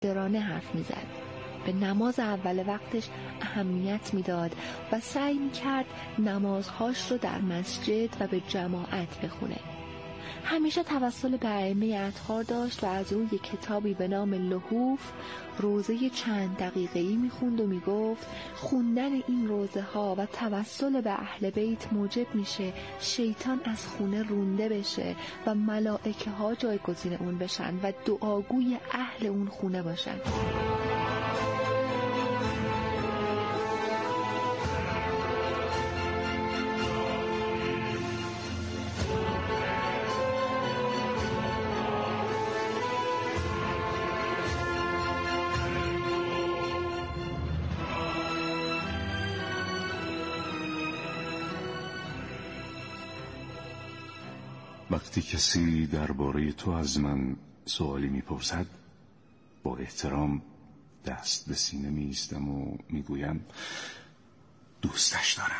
متحجرانه حرف میزد. به نماز اول وقتش اهمیت میداد و سعی میکرد نمازهاش رو در مسجد و به جماعت بخونه. همیشه توسل به ائمه اطهار داشت و از اون یک کتابی به نام لحوف روزه چند دقیقه‌ای میخوند و میگفت خوندن این روزه ها و توسل به اهل بیت موجب میشه شیطان از خونه رونده بشه و ملائکه ها جایگزین اون بشن و دعاگوی اهل اون خونه باشن. وقتی کسی درباره تو از من سوالی میپرسد با احترام دست به سینه میایستم و میگویم دوستش دارم.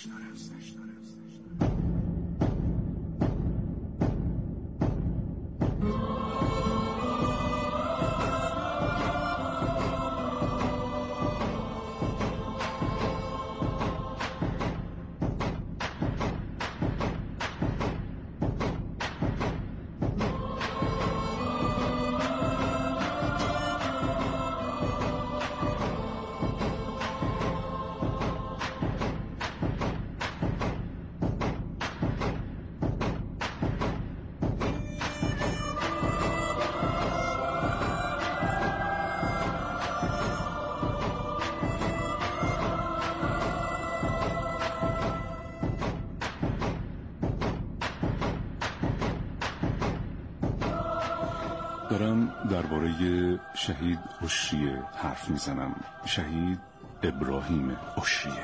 دارم درباره شهید عشریه حرف میزنم. شهید ابراهیم عشریه.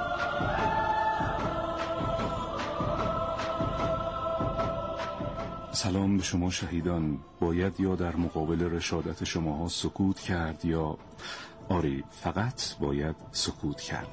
سلام به شما شهیدان. باید یا در مقابل رشادت شماها سکوت کرد یا آری فقط باید سکوت کرد.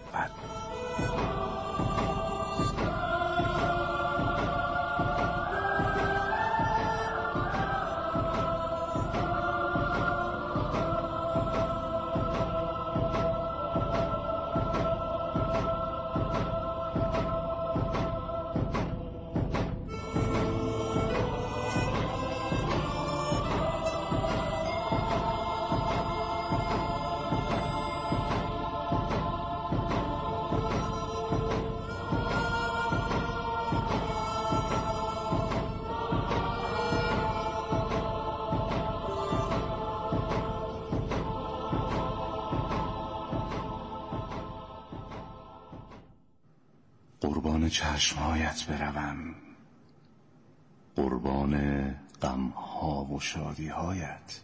قربان چشمهایت بروم، قربان غمها و شادیهایت،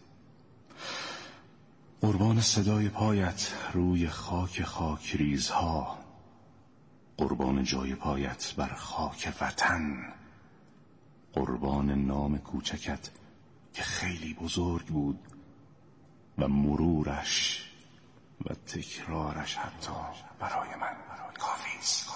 قربان صدای پایت روی خاک ریزها، قربان جای پایت بر خاک وطن، قربان نام کوچکت که خیلی بزرگ بود و مرورش و تکرارش حتی برای من کافیست.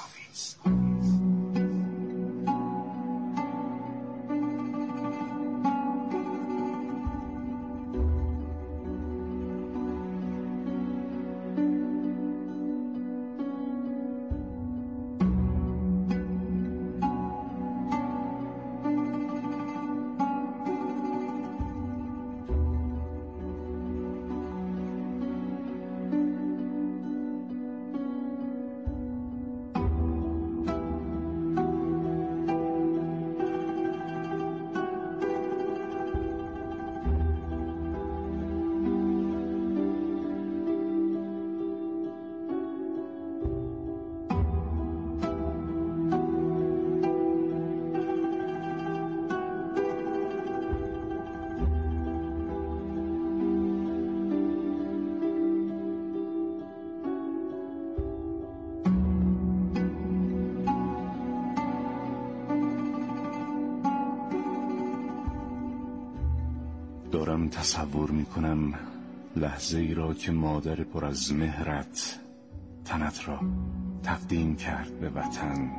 دارم تصور میکنم لحظه ای را که مادر پر از مهرت تنت را تقدیم کرد به وطن.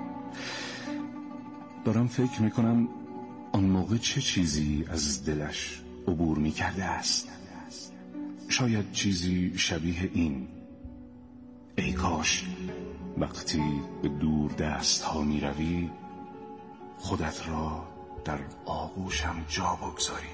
دارم فکر میکنم آن موقع چه چیزی از دلش عبور میکرده است. شاید چیزی شبیه این: ای کاش وقتی به دور دست ها می روی خودت را در آغوشم جا بگذاری.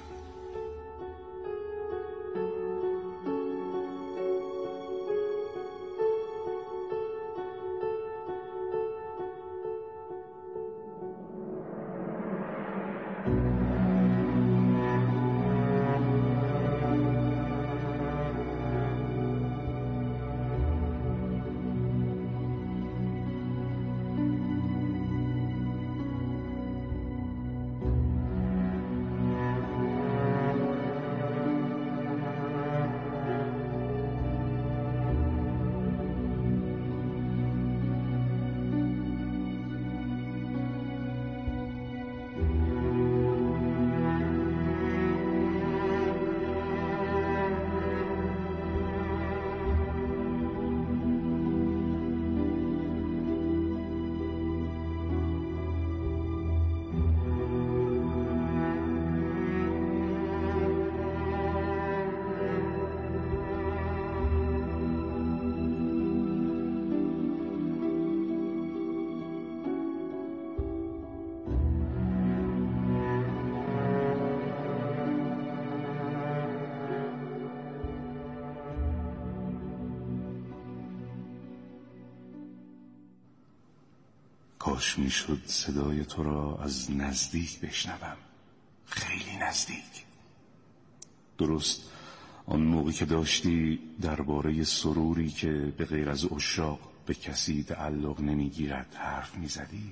کاش میشد صدای تو را از نزدیک بشنوم، خیلی نزدیک. درست آن موقع که داشتی درباره سروری که به غیر از عشاق به کسی تعلق نمیگیرد حرف میزدی.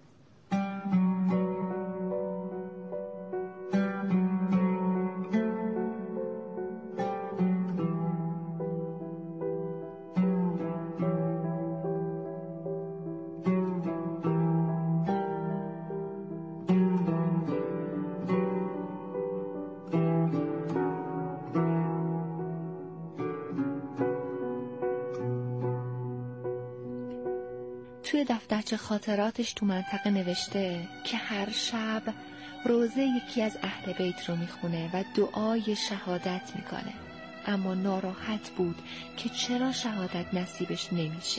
توی دفترچه خاطراتش تو منطقه نوشته که هر شب روزه یکی از اهل بیت رو میخونه و دعای شهادت میکنه، اما ناراحت بود که چرا شهادت نصیبش نمیشه.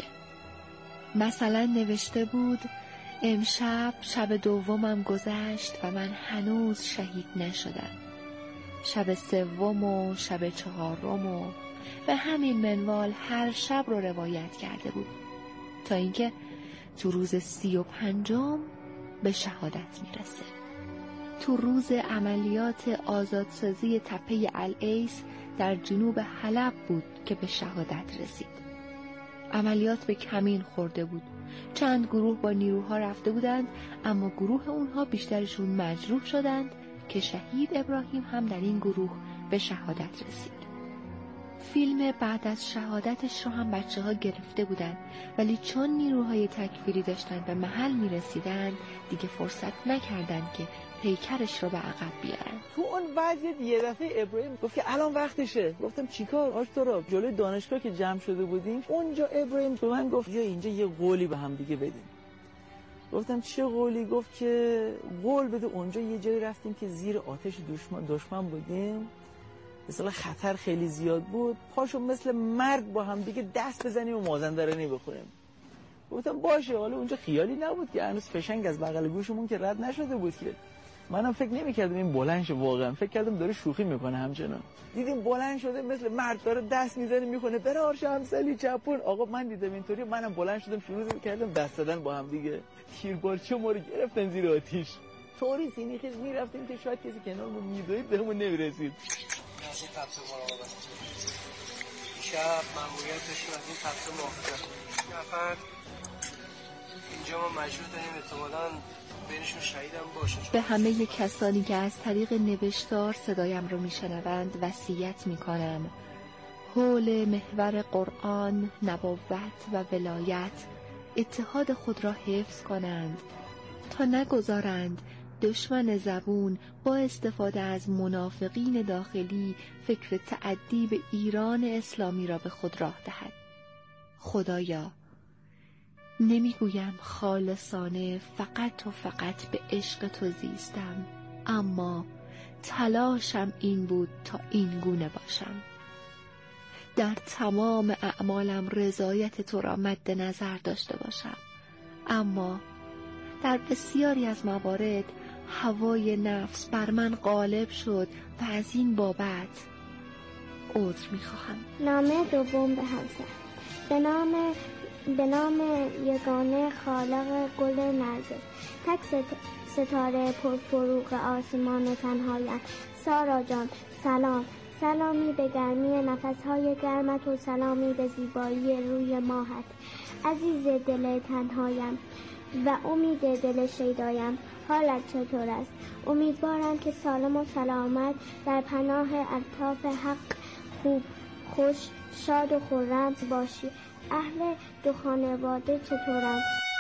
مثلا نوشته بود امشب شب دومم گذشت و من هنوز شهید نشدم. شب سوم و شب چهارم و به همین منوال هر شب رو روایت کرده بود تا اینکه تو روز 35 به شهادت میرسه. تو روز عملیات آزادسازی تپه العیس در جنوب حلب بود که به شهادت رسید. عملیات به کمین خورده بود. چند گروه با نیروها رفته بودند، اما گروه اونها بیشترشون مجروح شدند که شهید ابراهیم هم در این گروه به شهادت رسید. فیلم بعد از شهادتش رو هم بچه‌ها گرفته بودند، ولی چون نیروهای تکفیری داشتن به محل میرسیدن دیگه فرصت نکردن که پیکرش رو به عقب بیارن. تو اون وضعیت یه دفعه ابراهیم گفت که الان وقتشه. گفتم چیکار؟ آشتورا جلوی دانشگاه که جمع شده بودیم اونجا ابراهیم به من گفت یا اینجا یه قولی به هم دیگه بدیم. گفتم چه قولی؟ گفت که قول بده اونجا یه جایی رفتیم که زیر آتش دشمن بودیم، مثلا خطر خیلی زیاد بود، پاشو مثل مرد با هم دیگه دست بزنیم و مازندرانی بخوریم. گفتم باشه. حالا اونجا خیالی نبود که هنوز فشنگ از بغل گوشمون که رد نشده بود که. منم فکر نمی‌کردم این بلند شه، واقعا فکر کردم داره شوخی میکنه همچنان. دیدیم بلند شده مثل مرد داره دست میزنه میخونه برار شمسلی چپون. آقا من دیدم اینطوری، منم بلند شدم شروع کردم دست دادن با هم دیگه. تیربارچه ما رو گرفتن زیر آتش. طوری سینی خیز میرفتیم که شاید کسی کنارمون میدوید بهمون نمیرسید. از این تپه مراقبت شب ماموریتشون از این تپه محافظت نفر اینجا ما مجبور داریم احتمالاً بینشون شهیدم باشه. به همه کسانی که از طریق نوشتار صدایم رو میشنوند وصیت میکنم حول محور قرآن، نبوت و ولایت اتحاد خود را حفظ کنند تا نگذارند دشمن زبون با استفاده از منافقین داخلی فکر تعدی به ایران اسلامی را به خود راه دهد. خدایا، نمیگویم خالصانه فقط و فقط به عشق تو زیستم، اما تلاشم این بود تا این گونه باشم. در تمام اعمالم رضایت تو را مد نظر داشته باشم. اما در بسیاری از موارد هوای نفس بر من غالب شد و از این بابت عذر می‌خواهم. نامه دوم به همسر. به نام یگانه خالق گل نرگس، تک ستاره پرفروغ آسمان تنهایت. سارا جان سلام، سلامی به گرمی نفسهای گرمت و سلامی به زیبایی روی ماهت. عزیز دل تنهایم و امید دل شیدایم، حالت چطور است؟ امیدوارم که سالم و سلامت در پناه الطاف حق خوب، خوش، شاد و خرم باشی. اهل دو خانواده چطورند؟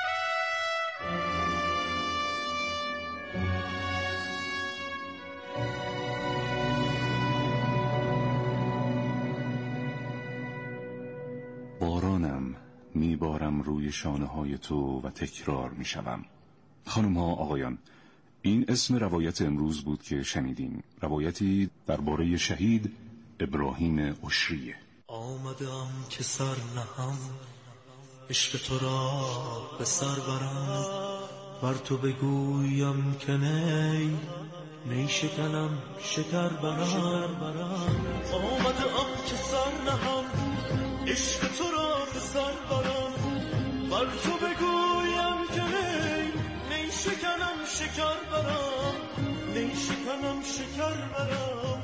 بارانم میبارم روی شانه های تو و تکرار میشوم. خانم ها آقایان، این اسم روایت امروز بود که شنیدین. روایتی درباره شهید ابراهیم عشریه. آمدم که سر نهم، عشق تو را به سر برم، بر تو بگویم که نی شکنم شکر برم. آمدم که سر نهم، عشق تو را به سر برم، بر تو بگویم که نی شکنم شکر برم، نی شکنم شکر برم.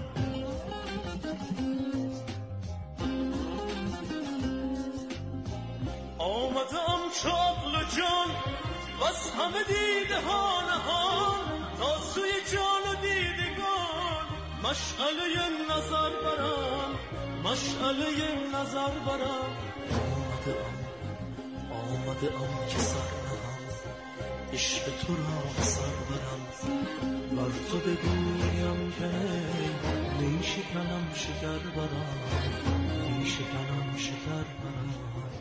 آمدم چاقل جان و از همه دیده ها نهان، تا سوی جان و دیدگان مشعله نظر برم، مشعله نظر برم. آمدم که سر نهم، عشق تو را به سر برم، بر تو بگویم که نی شکنم شکر برم، نی شکنم شکر برم.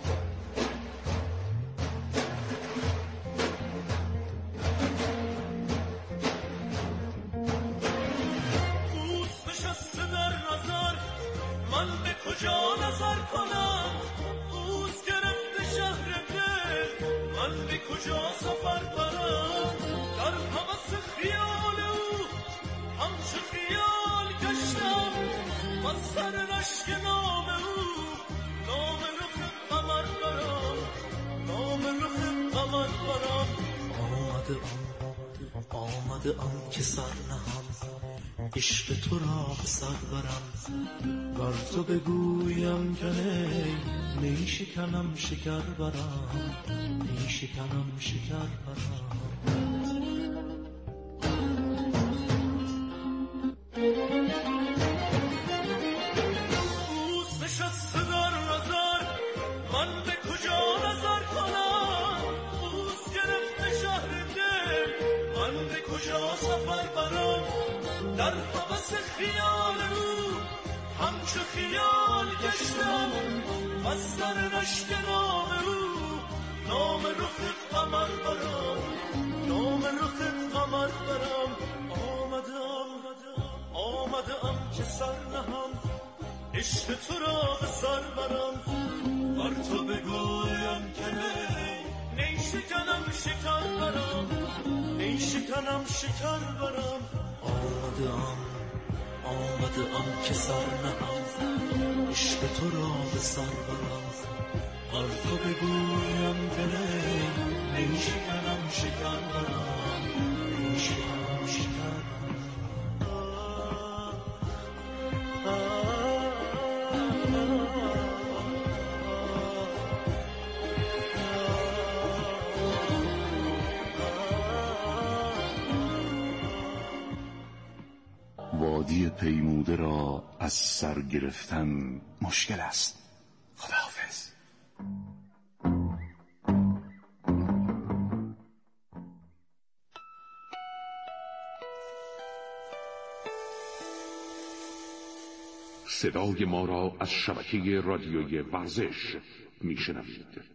کجا نظر کنم؟ اوست گرفت شهر دل، من به کجا سفر برم؟ در هوس خیال او همچو خیال گشتم، و سر رشک نام او نام رخ قمر برم، نام رخ قمر برم. آمدم که سر نهم، عشق تو را به سر برم، بر تو بگویم که نی شکنم شکر برم، نی شکنم شکر برم. اوست نشسته در نظر، من به کجا نظر کنم؟ اوست گرفته شهر دل، من به کجا سفر برم؟ در هوس خیال او همچو خیال گشتم، و سر رشک نام او نام رخ قمر برم، نام رخ قمر برم. آمدم که سر نهم، عشق تو را به سر برم، بر تو بگویم که نی شکنم شکر برم، نی شکنم شکر برم. آمدم که سر نهم، عشق تو را به سر برم، بر تو بگویم که نی شکنم شکر برم، نی شکنم شکر برم. وادی پیموده را از سر گرفتن مشکل است. خداحافظ. صدای ما را از شبکه رادیویی ورزش میشنوید.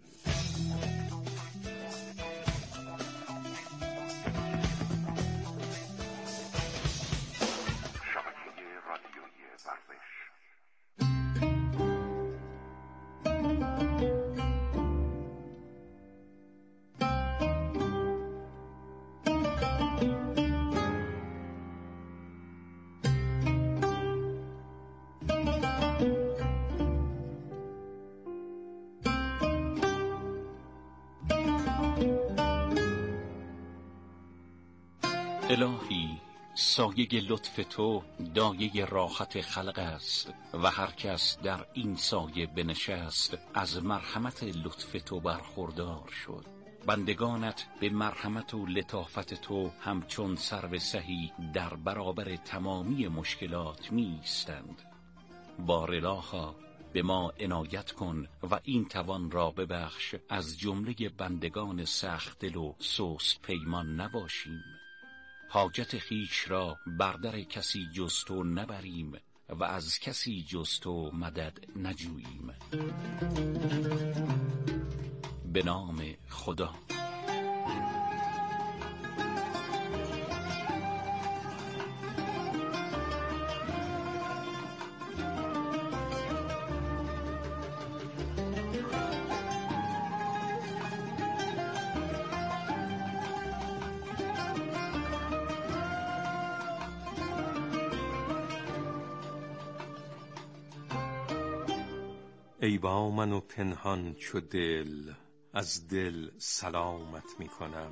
الهی سایه لطف تو دایه راحت خلق است و هر کس در این سایه بنشست از مرحمت لطف تو برخوردار شد. بندگانت به مرحمت و لطافت تو همچون سرو سهی در برابر تمامی مشکلات می ایستند. بار الها به ما عنایت کن و این توان را ببخش از جمله بندگان سخت دل و سست پیمان نباشیم. حاجت خویش را بر در کسی جز تو نبریم و از کسی جز تو مدد نجوییم. به نام خدا. ای با من و پنهان چو دل، از دل سلامت می کنم.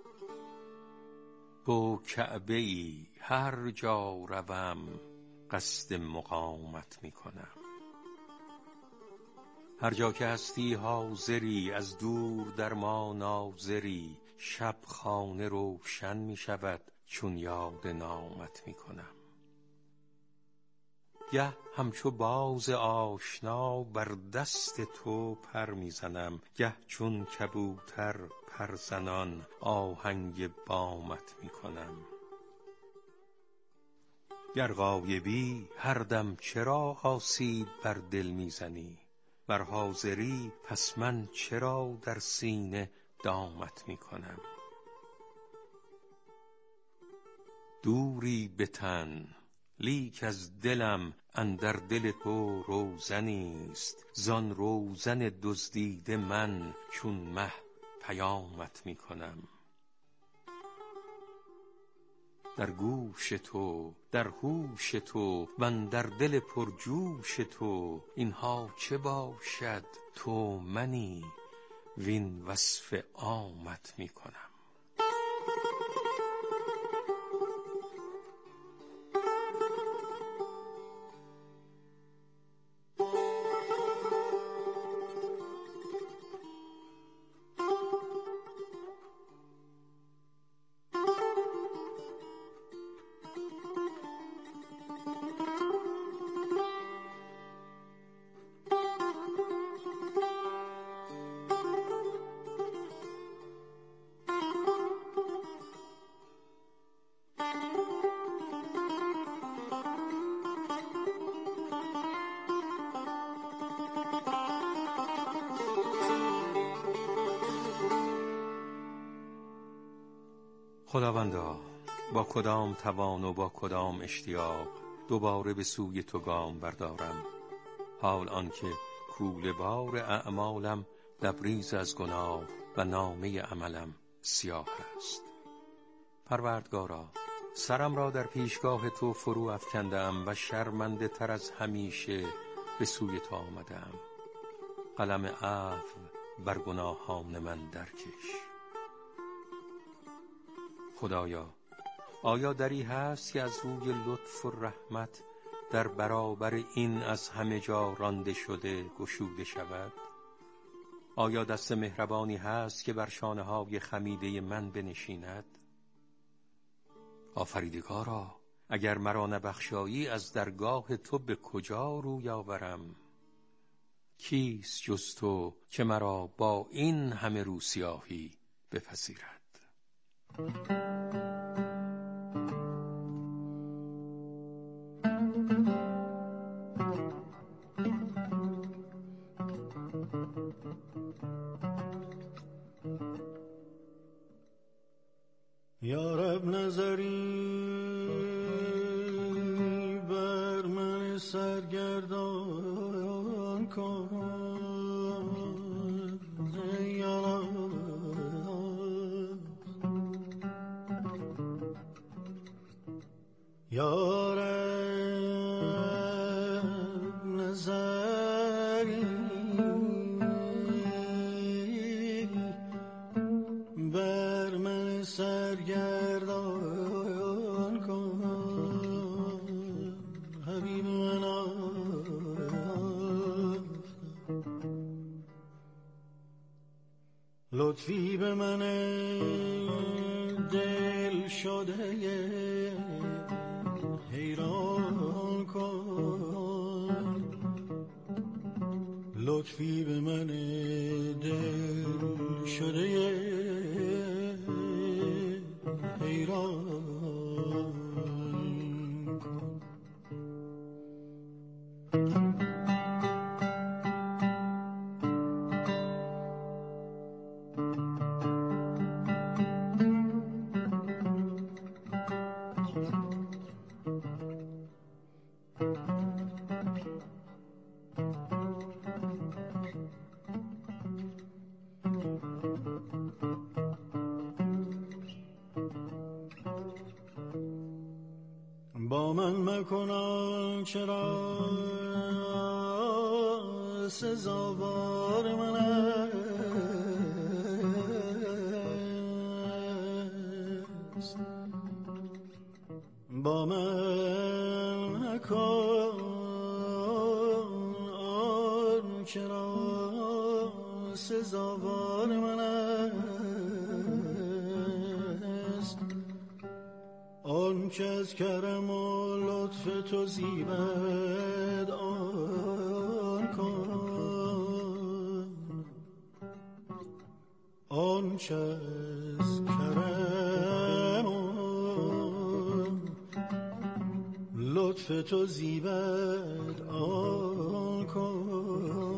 با کعبه ای هر جا روم قصد مقامت می کنم. هر جا که هستی حاضری، از دور در ما ناظری. شب خانه روشن می شود چون یاد نامت می کنم. گه همچو باز آشنا بر دست تو پر میزنم، گه چون کبوتر پرزنان آهنگ بامت میکنم. گر غایبی هر دم چرا آسیب بر دل میزنی؟ ور حاضری پس من چرا در سینه دامت میکنم. دوری به تن لیک از دلم اندر دل تو روزنیست، زان روزن دزدیده من چون مه پیامت می کنم. در گوش تو، در هوش تو و اندر دل پرجوش تو، اینها چه باشد تو منی وین وصف عامت می کنم. خداوندا با کدام توان و با کدام اشتیاق دوباره به سوی تو گام بردارم، حال آنکه کوله بار اعمالم لبریز از گناه و نامه عملم سیاه است. پروردگارا سرم را در پیشگاه تو فرو افکندم و شرمنده تر از همیشه به سوی تو آمدم. قلم عفو بر گناهان من درکش. خدایا آیا دری هست که از روی لطف و رحمت در برابر این از همه جا رانده شده گشوده شود؟ آیا دست مهربانی هست که بر شانه های خمیده من بنشیند؟ آفریدگارا اگر مرا نبخشایی از درگاه تو به کجا روی آورم؟ کیست جز تو که مرا با این همه روسیاهی بپذیرد؟ یا رب نظری بر من سرگردان کن، یا رب یا رب نظری بر من سرگردان لطفی به من دل شده حیران کن، لطفی به من دل شده حیران کن. با من مکنان چرا سزاوار من است، با من مکن آن چرا سزاوار من است، آن که از کرم و لطف تو زیبد آن کن، آن که از کرم و لطف تو زیبد آن کن.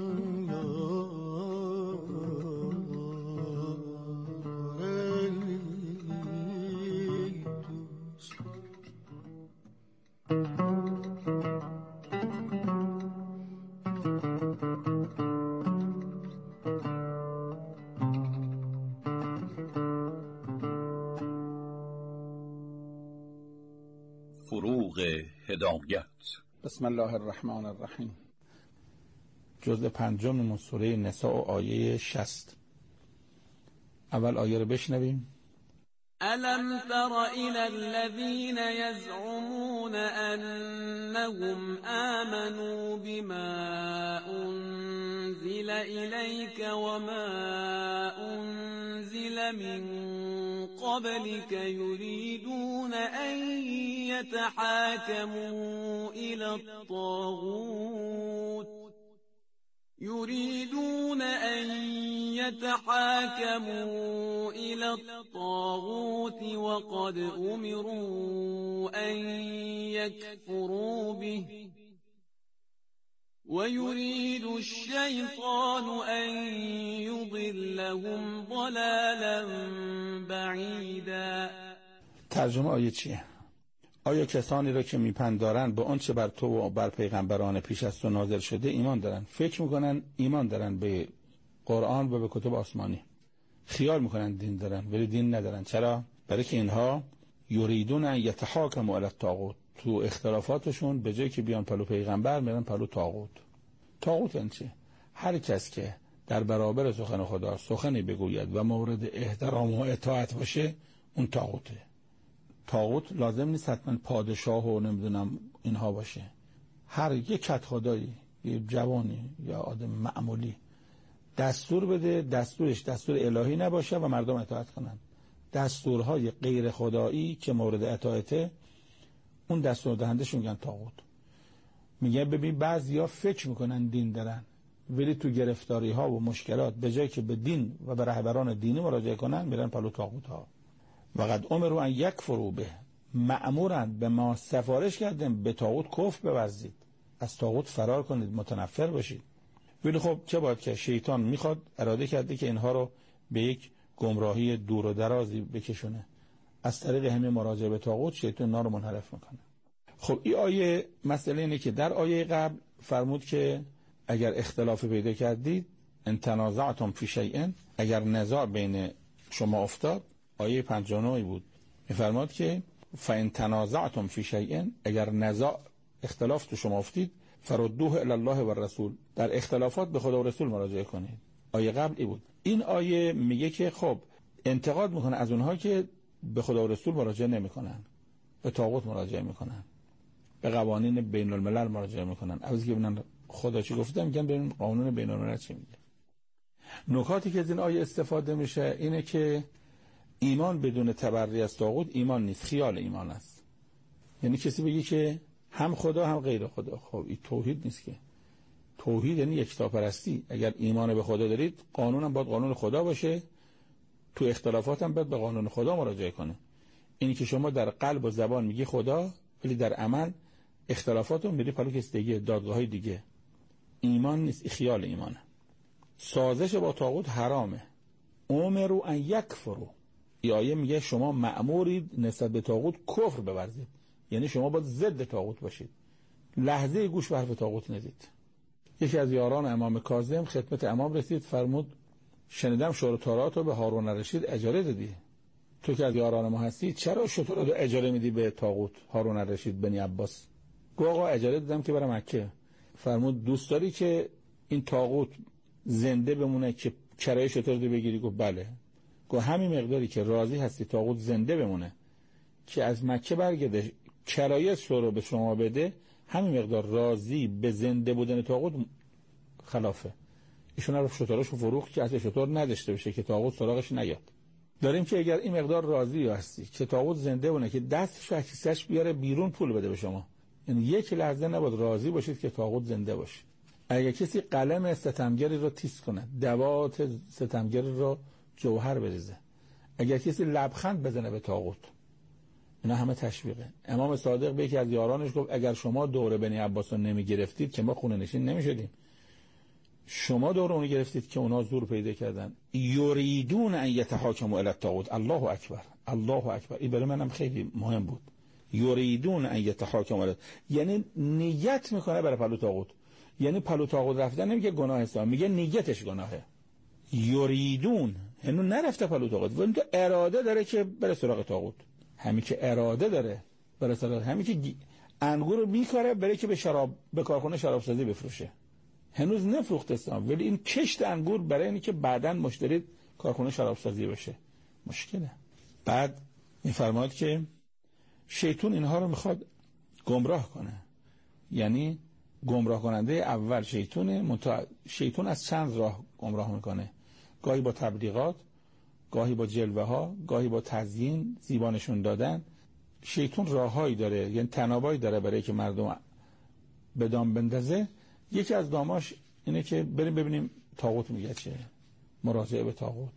فروغ هدایت. بسم الله الرحمن الرحیم. جزء 5 من سوره نساء و آیه 60. اول آیه رو بشنویم. ألم تر إلى الذين يزعمون أنهم آمنوا بما أنزل إليك وما أنزل من قبلك يريدون أن يتحاكموا إلى الطاغوت وقد أمروا أن يكفروا به ويريد الشيطان أن يضلهم ضلالا بعيدا. ترجمه آیه چیه؟ آیا کسانی را که میپندارند به آنچه بر تو و بر پیغمبران پیش از تو نازل شده ایمان دارند، فکر میکنن ایمان دارند به قرآن و به کتب آسمانی، خیال میکنن دین دارن ولی دین ندارن. چرا؟ برای که اینها یریدون ان یتحاکموا الی الطاغوت، تو اختلافاتشون به جای که بیان پلو پیغمبر میرن پلو طاغوت. طاغوت یعنی چه؟ هر کس که در برابر سخن خدا سخنی بگوید و مورد احترام و اطاعت باشه اون طاغوته. طاغوت لازم نیست حتما پادشاه و نمیدونم اینها باشه. هر یک کت خدایی، یه جوانی یا آدم معمولی دستور بده، دستورش دستور الهی نباشه و مردم اطاعت کنن. دستورهای غیر خدایی که مورد اطاعته اون دستور دهندشون میگن طاغوت. میگه ببین بعضیا فکر میکنن دین دارن ولی تو گرفتاری ها و مشکلات به جای که به دین و به رهبران دینی مراجعه کنن میرن پلو طاغوت ها. وقد امروا ان یکفروا به، مأمورند به ما سفارش کردن به طاغوت کفر بورزید، از طاغوت فرار کنید، متنفر باشید. ولی خب چه باید که شیطان میخواد، اراده کرده که اینها رو به یک گمراهی دور و درازی بکشونه. از طریق همین مراجعه به طاغوت شیطان اینا رو منحرف میکنه. خب این آیه مسئله اینه که در آیه قبل فرمود که اگر اختلاف پیدا کردید، ان تنازعتم فی شیء، اگر نزاع بین شما افتاد، آیه 59 بود، میفرماد که فان تنازعتم فی شیء، اگر نزاع اختلاف تو شما افتید، فردوه الی الله و الرسول، در اختلافات به خدا و رسول مراجعه کنید. آیه قبلی بود. این آیه میگه که خب انتقاد میکنه از اونها که به خدا و رسول مراجعه نمیکنن، به طاغوت مراجعه میکنن، به قوانین بین الملل مراجعه میکنن. عوض که ببینن خدا چی گفته، میگن ببین قانون بین الملل چی میگه. نکاتی که از این آیه استفاده میشه اینه که ایمان بدون تبری از طاغوت ایمان نیست، خیال ایمان است. یعنی کسی بگی که هم خدا هم غیر خدا، خب این توحید نیست که. توحید یعنی یکتاپرستی. اگر ایمان به خدا دارید، قانون هم باید قانون خدا باشه، تو اختلافات هم باید به قانون خدا مراجعه کنه. اینی که شما در قلب و زبان میگی خدا، ولی در عمل اختلافاتون میری پلو کسی دیگه، دادگاه‌های دیگه. ایمان نیست، خیال ایمانه. سازش با طاغوت حرامه. امروا ان یکفروا. این آیه میگه شما مأمورید نسبت به طاغوت کفر بورزید. یعنی شما باید ضد طاغوت باشید. لحظه گوش به حرف طاغوت ندید. یکی از یاران امام کاظم خدمت امام رسید، فرمود شنیدم شترات رو به هارون الرشید اجاره دادی. تو که از یاران ما هستی، چرا شترات رو اجاره میدی به طاغوت هارون الرشید بنی عباس؟ گفت آقا اجاره دادم که برم مکه. فرمود دوست داری که این طاغوت زنده بمونه که کرایه شتر رو بگیری؟ گفت بله. گفت همین مقداری که راضی هستی طاغوت زنده بمونه که از مکه برگرده کرایه شتر رو به شما بده، همین مقدار راضی به زنده بودن طاغوت خلافه. ایشون رو شتراشو فروخت که از شتر نداشته بشه که طاغوت سراغش نیاد. داریم که اگر این مقدار راضی هستی که طاغوت زنده بونه که دستش و کیسه‌اش بیاره بیرون پول بده به شما، یعنی یک لحظه نباید راضی باشید که طاغوت زنده باشه. اگر کسی قلم ستمگری رو تیز کنه، دوات ستمگری رو جوهر بریزه، اگر کسی لبخند بزنه به طاغوت، اینا همه تشویقه. امام صادق به یکی از یارانش گفت اگر شما دور بنی عباس رو نمی گرفتید که ما خونه نشین نمی شدیم. شما دور اونو گرفتید که اونا زور پیدا کردن. یریدون ان یتحاکموا الی الطاغوت. الله اکبر، الله اکبر. این برای منم خیلی مهم بود. یریدون ان یتحاکموا الی، یعنی نیت میکنه برای پلو طاغوت. یعنی پلو طاغوت رفتن نمیگه گناه است، میگه نیتش گناهه. یریدون هنوز نرفته پلو طاغوت، ولی تو اراده داره که بره سراغ طاغوت. همین که اراده داره بره سراغ، همین که انگور رو میکاره بره که به کارخونه شرابسازی بفروشه. هنوز نفروخته است، ولی این کشت انگور برای اینکه که بعداً مشتری کارخونه شرابسازی بشه مشکله. بعد میفرماد که شیطان اینها رو میخواد گمراه کنه. یعنی گمراه کننده اول شیطانه. شیطان از چند راه گمراه میکنه، گاهی با تبلیغات، گاهی با جلوه ها، گاهی با تزیین، زیبانشون دادن. شیطان راههایی داره، یعنی تنابایی داره برای که مردم به دام بندازه. یکی از داماش اینه که بریم ببینیم طاغوت میگه چه، مراجعه به طاغوت.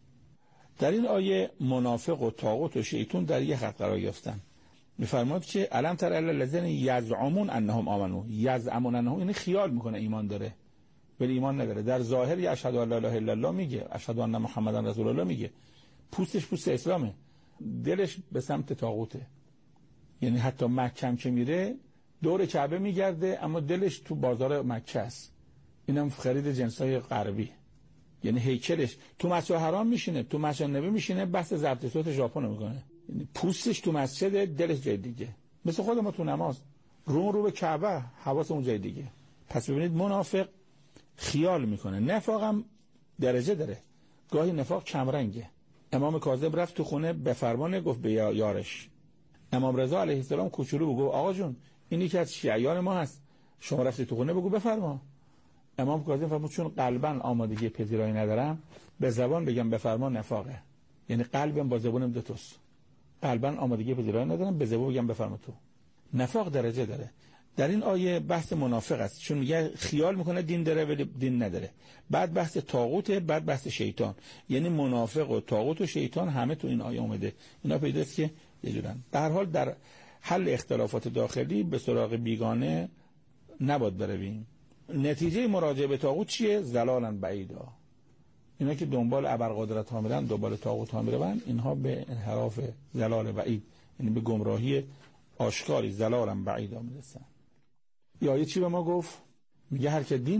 در این آیه منافق و طاغوت و شیطان در یک خط قرار گرفتن. میفرماد که الم تر الی الذین یزعمون انهم آمنوا. یزعمون انهم، یعنی خیال میکنه ایمان داره ولی ایمان نداره. در ظاهر اشهد ان لا اله الا الله میگه، اشهد ان محمدا رسول الله میگه، پوستش پوست اسلامه، دلش به سمت طاغوته. یعنی حتی مکه که میره دور کعبه میگرده اما دلش تو بازار مکه است. اینم خرید جنسای غربی. یعنی هیکلش تو مسجد حرام میشینه، تو مسجد نبی میشینه، بحث ضبط صوت ژاپن میکنه. یعنی پوستش تو مسجد، دلش جای دیگه. مثل خود ما تو نماز رو به کعبه، حواسمون جای دیگه. پس ببینید منافق خیال میکنه. نفاق هم درجه داره. گاهی نفاق کمرنگه. امام کاظم رفت تو خونه به فرمان گفت به یارش، امام رضا علیه السلام کوچولو گفت آقا جون اینی که از شیعیان ما هست، شما رفتی تو خونه بگو بفرما. امام کاظم فرمود چون قلباً آمادگی پذیرایی ندارم، به زبان بگم بفرما نفاقه. یعنی قلبم با زبانم دو توست. قلباً آمادگی پذیرایی ندارم، به زبان بگم بفرما تو. نفاق درجه داره. در این آیه بحث منافق است، چون میگه خیال میکنه دین داره ولی دین نداره. بعد بحث طاغوت، بعد بحث شیطان. یعنی منافق و طاغوت و شیطان همه تو این آیه اومده. اینا پیداست که یه جورن. در حال در حل اختلافات داخلی به سراغ بیگانه نباید برویم. نتیجه مراجعه به طاغوت چیه؟ ضلالا بعیدا. اینا که دنبال ابرقدرت ها میرن، دنبال طاغوت ها میرن، اینها به انحراف ضلال بعید، یعنی به گمراهی آشکاری ضلالا بعیدا میرسن. یا چی به ما گفت؟ میگه هر که دین